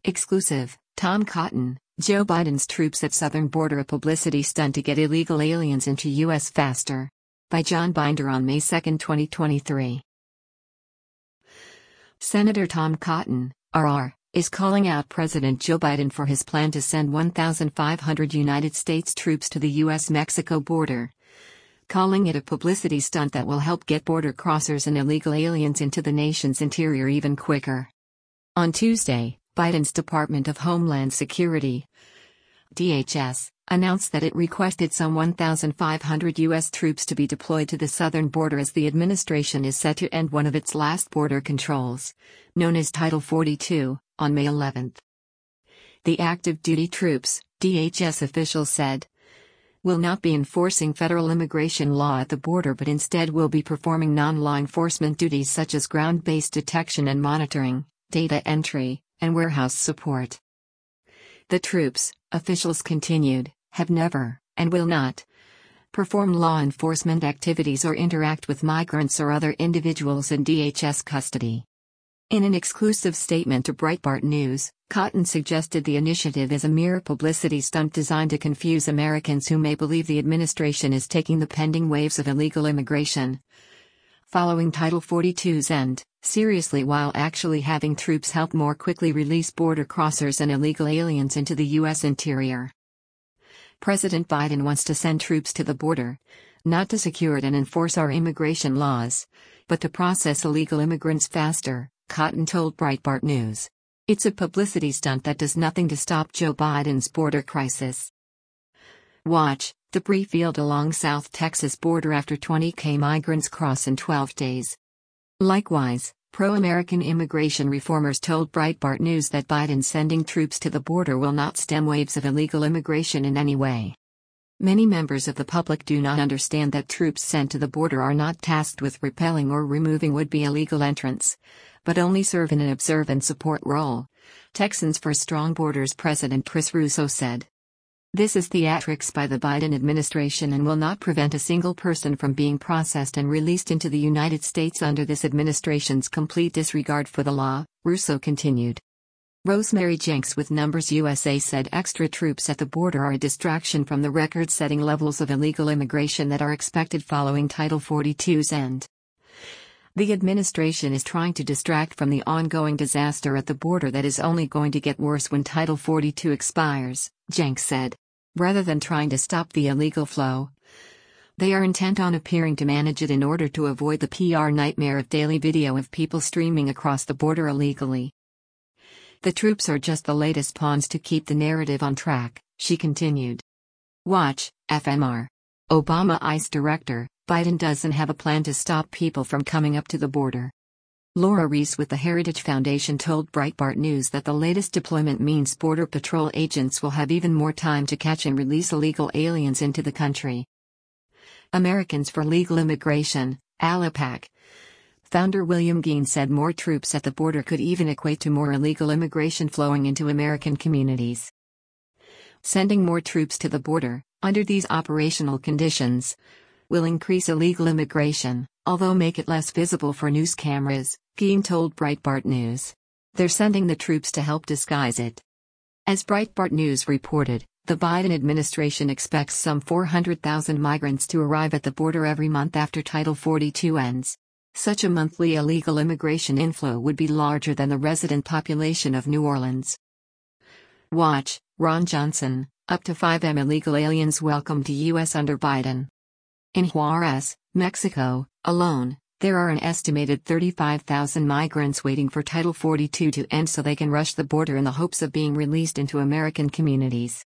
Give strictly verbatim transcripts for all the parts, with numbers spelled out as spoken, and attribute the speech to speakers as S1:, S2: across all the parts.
S1: Exclusive, Tom Cotton, Joe Biden's troops at southern border, a publicity stunt to get illegal aliens into U S faster. By John Binder on May second, twenty twenty-three. Senator Tom Cotton, R R, is calling out President Joe Biden for his plan to send one thousand five hundred United States troops to the U S Mexico border, calling it a publicity stunt that will help get border crossers and illegal aliens into the nation's interior even quicker. On Tuesday, Biden's Department of Homeland Security, D H S, announced that it requested some one thousand five hundred U S troops to be deployed to the southern border as the administration is set to end one of its last border controls, known as Title forty-two, on May eleventh. The active duty troops, D H S officials said, will not be enforcing federal immigration law at the border but instead will be performing non-law enforcement duties such as ground-based detection and monitoring, data entry, and warehouse support. The troops, officials continued, have never, and will not, perform law enforcement activities or interact with migrants or other individuals in D H S custody. In an exclusive statement to Breitbart News, Cotton suggested the initiative is a mere publicity stunt designed to confuse Americans who may believe the administration is taking the pending waves of illegal immigration following Title forty-two's end seriously while actually having troops help more quickly release border crossers and illegal aliens into the U S interior. President Biden wants to send troops to the border, not to secure it and enforce our immigration laws, but to process illegal immigrants faster, Cotton told Breitbart News. It's a publicity stunt that does nothing to stop Joe Biden's border crisis. Watch, debris field along South Texas border after twenty K migrants cross in twelve days. Likewise, pro-American immigration reformers told Breitbart News that Biden sending troops to the border will not stem waves of illegal immigration in any way. Many members of the public do not understand that troops sent to the border are not tasked with repelling or removing would-be illegal entrants, but only serve in an observe and support role, Texans for Strong Borders President Chris Russo said. This is theatrics by the Biden administration and will not prevent a single person from being processed and released into the United States under this administration's complete disregard for the law, Russo continued. Rosemary Jenks with Numbers U S A said extra troops at the border are a distraction from the record-setting levels of illegal immigration that are expected following Title forty-two's end. The administration is trying to distract from the ongoing disaster at the border that is only going to get worse when Title forty-two expires, Jenks said. Rather than trying to stop the illegal flow, they are intent on appearing to manage it in order to avoid the P R nightmare of daily video of people streaming across the border illegally. The troops are just the latest pawns to keep the narrative on track, she continued. Watch, F M R. Obama ICE director, Biden doesn't have a plan to stop people from coming up to the border. Laura Reese with the Heritage Foundation told Breitbart News that the latest deployment means Border Patrol agents will have even more time to catch and release illegal aliens into the country. Americans for Legal Immigration, ALIPAC, founder William Geen said more troops at the border could even equate to more illegal immigration flowing into American communities. Sending more troops to the border, under these operational conditions, will increase illegal immigration, although make it less visible for news cameras, Geen told Breitbart News. They're sending the troops to help disguise it. As Breitbart News reported, the Biden administration expects some four hundred thousand migrants to arrive at the border every month after Title forty-two ends. Such a monthly illegal immigration inflow would be larger than the resident population of New Orleans. Watch, Ron Johnson, up to five million illegal aliens welcomed to U S under Biden. In Juarez, Mexico, alone, there are an estimated thirty-five thousand migrants waiting for Title forty-two to end so they can rush the border in the hopes of being released into American communities.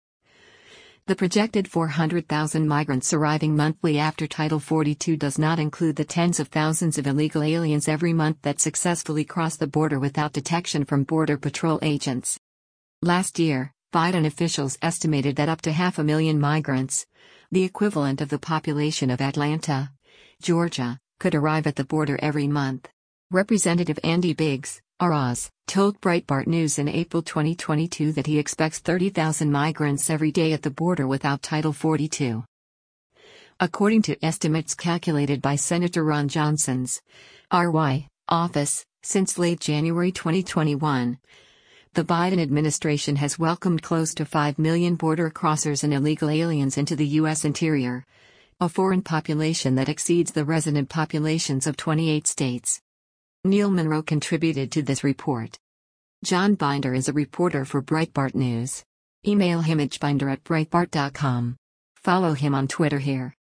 S1: The projected four hundred thousand migrants arriving monthly after Title forty-two does not include the tens of thousands of illegal aliens every month that successfully cross the border without detection from Border Patrol agents. Last year, Biden officials estimated that up to half a million migrants, the equivalent of the population of Atlanta, Georgia, could arrive at the border every month. Representative Andy Biggs, R Oz, told Breitbart News in April twenty twenty-two that he expects thirty thousand migrants every day at the border without Title forty-two. According to estimates calculated by Senator Ron Johnson's R Y office, since late January twenty twenty-one, The Biden administration has welcomed close to five million border crossers and illegal aliens into the U S interior, a foreign population that exceeds the resident populations of twenty-eight states. Neil Monroe contributed to this report. John Binder is a reporter for Breitbart News. Email him at binder at breitbart dot com. Follow him on Twitter here.